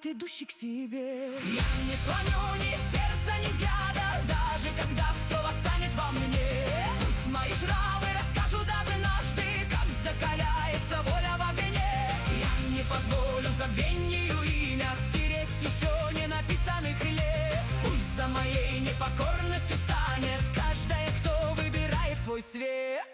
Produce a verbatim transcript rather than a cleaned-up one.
идущий к себе. Я не склоню ни сердца, ни взгляда, даже когда все восстанет во мне. Пусть мои шрамы расскажут однажды, как закаляется воля в огне. Я не позволю забвению имя стереть с еще не написанных лет. Пусть за моей непокорностью станет каждая, кто выбирает свой свет.